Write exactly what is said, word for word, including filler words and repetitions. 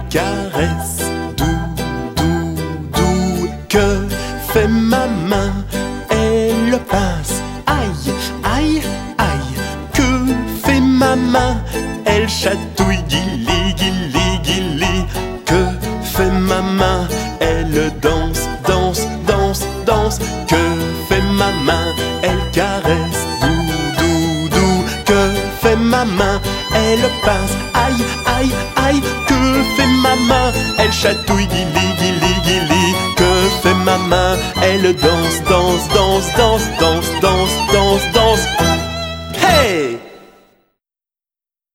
caresse, doux, doux, doux. Que fait ma main? Elle pince, aïe, aïe, aïe. Que fait ma main? Elle chatouille, guili, guili, guili. Que fait ma main? Elle danse, danse, danse, danse. Que fait ma main? Elle caresse, doux, doux, doux. Que fait ma main? Elle pince, aïe, aïe, aïe. Que fait ma main? Elle chatouille, guili, guili, guili. Que fait ma main? Elle danse, danse, danse, danse, danse, danse, danse, danse. Hey!